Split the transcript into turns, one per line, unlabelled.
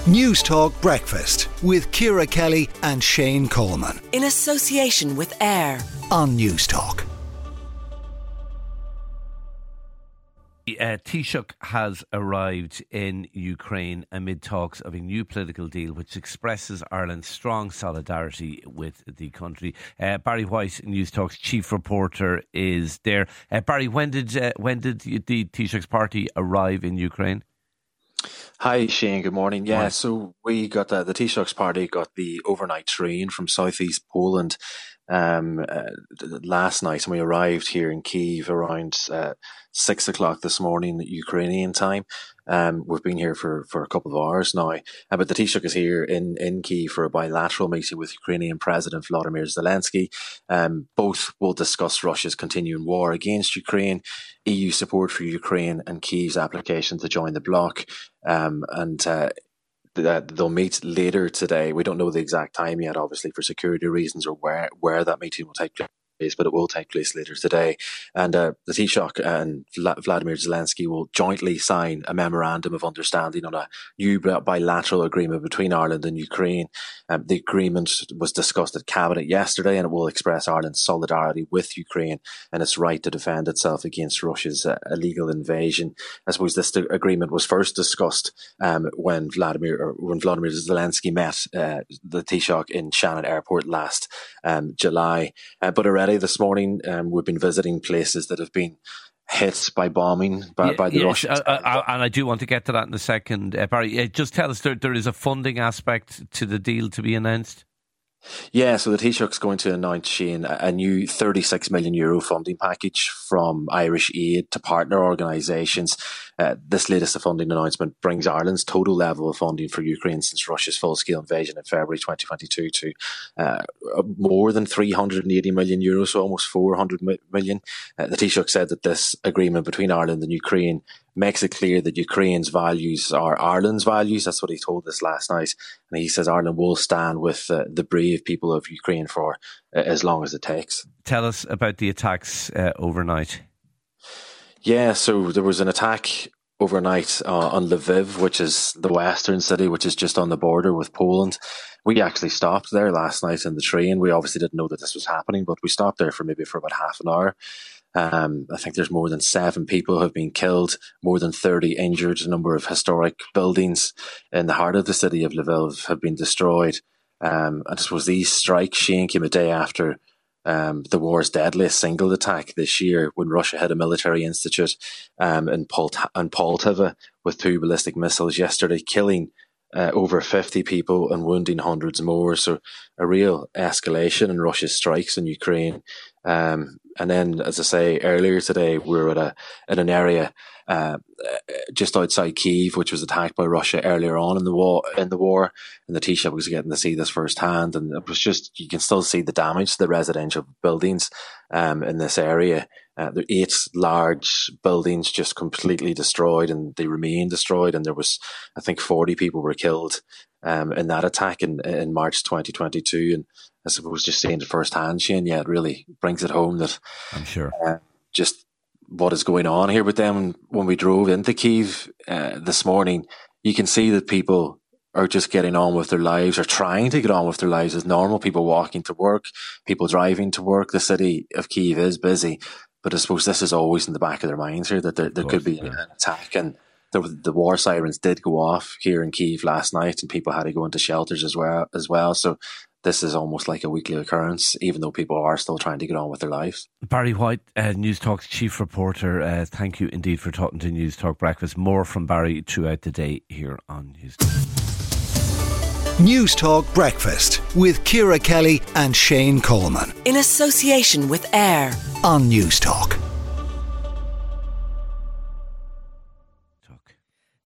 News Talk Breakfast with Ciara Kelly and Shane Coleman.
In association with AIR
On News Talk.
Taoiseach has arrived in Ukraine amid talks of a new political deal which expresses Ireland's strong solidarity with the country. Barry White, News Talk's chief reporter, is there. Barry, when did the Taoiseach's party arrive in Ukraine?
Hi Shane, good morning. Yeah, so we got the Taoiseach's party got the overnight train from southeast Poland last night, and we arrived here in Kyiv around 6 o'clock this morning Ukrainian time. We've been here for a couple of hours now, but the Taoiseach is here in Kyiv for a bilateral meeting with Ukrainian President Volodymyr Zelensky. Both will discuss Russia's continuing war against Ukraine, EU support for Ukraine, and Kyiv's application to join the bloc. They'll meet later today. We don't know the exact time yet, obviously, for security reasons, or where that meeting will take place, but it will take place later today. And the Taoiseach and Vladimir Zelensky will jointly sign a memorandum of understanding on a new bilateral agreement between Ireland and Ukraine. The agreement was discussed at Cabinet yesterday, and it will express Ireland's solidarity with Ukraine and its right to defend itself against Russia's illegal invasion. I suppose this agreement was first discussed when Vladimir Zelensky met the Taoiseach in Shannon Airport last July. But already this morning, we've been visiting places that have been hit by bombing by the Russians.
And I do want to get to that in a second. Barry, just tell us, there is a funding aspect to the deal to be announced?
Yeah, so the Taoiseach's going to announce, Shane, a new €36 million funding package from Irish Aid to partner organisations. This latest funding announcement brings Ireland's total level of funding for Ukraine since Russia's full-scale invasion in February 2022 to more than €380 million, so almost €400 million. The Taoiseach said that this agreement between Ireland and Ukraine makes it clear that Ukraine's values are Ireland's values. That's what he told us last night. And he says Ireland will stand with the brave people of Ukraine for as long as it takes.
Tell us about the attacks overnight.
Yeah, so there was an attack overnight on Lviv, which is the western city, which is just on the border with Poland. We actually stopped there last night in the train. We obviously didn't know that this was happening, but we stopped there for about half an hour. I think there's more than 7 people who have been killed, more than 30 injured. A number of historic buildings in the heart of the city of Lviv have been destroyed. And I suppose these strikes, Shane, came a day after the war's deadliest single attack this year, when Russia hit a military institute in Poltava with 2 ballistic missiles yesterday, killing over 50 people and wounding hundreds more. So a real escalation in Russia's strikes in Ukraine. And then, as I say, earlier today, we were at an area just outside Kyiv, which was attacked by Russia earlier on in the war. And the Taoiseach was getting to see this firsthand, and it was just, you can still see the damage to the residential buildings in this area. There are 8 large buildings just completely destroyed, and they remain destroyed. And there was, I think, 40 people were killed in that attack in March 2022. And I suppose just seeing it firsthand, Shane, it really brings it home that
I'm sure
just what is going on here with them. When we drove into Kyiv this morning, you can see that people are just getting on with their lives, or trying to get on with their lives as normal. People walking to work, people driving to work. The city of Kyiv is busy, but I suppose this is always in the back of their minds here, that there could be an attack. And the war sirens did go off here in Kyiv last night, and people had to go into shelters as well. So this is almost like a weekly occurrence, even though people are still trying to get on with their lives. Barry
White, News Talk's chief reporter, thank you indeed for talking to News Talk Breakfast. More from Barry throughout the day here on News Talk.
News Talk Breakfast with Ciara Kelly and Shane Coleman.
In association with AIR
on News Talk.